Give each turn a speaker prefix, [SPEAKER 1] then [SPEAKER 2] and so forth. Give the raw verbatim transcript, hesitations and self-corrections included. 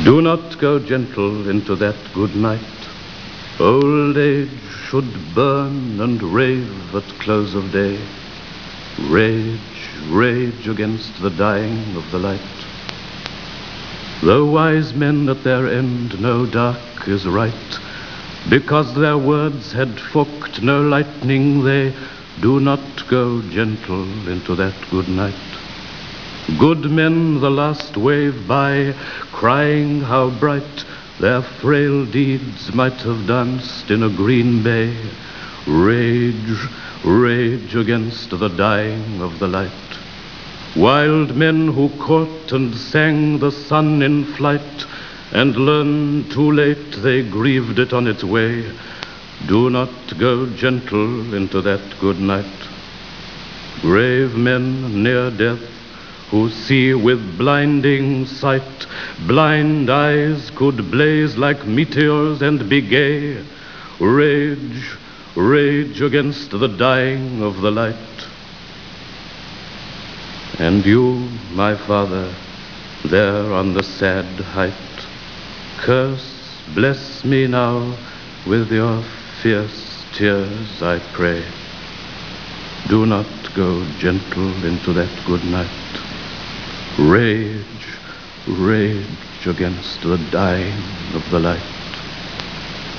[SPEAKER 1] Do not go gentle into that good night. Old age should burn and rave at close of day. Rage, rage against the dying of the light. Though wise men at their end know dark is right, because their words had forked no lightning, they do not go gentle into that good night. Good men the last wave by, crying how bright their frail deeds might have danced in a green bay. Rage, rage against the dying of the light. Wild men who caught and sang the sun in flight, and learned too late they grieved it on its way. Do not go gentle into that good night. Brave men near death, who see with blinding sight, blind eyes could blaze like meteors and be gay. Rage, rage against the dying of the light. And you, my father, there on the sad height, curse, bless me now with your fierce tears, I pray. Do not go gentle into that good night. Rage, rage against the dying of the light.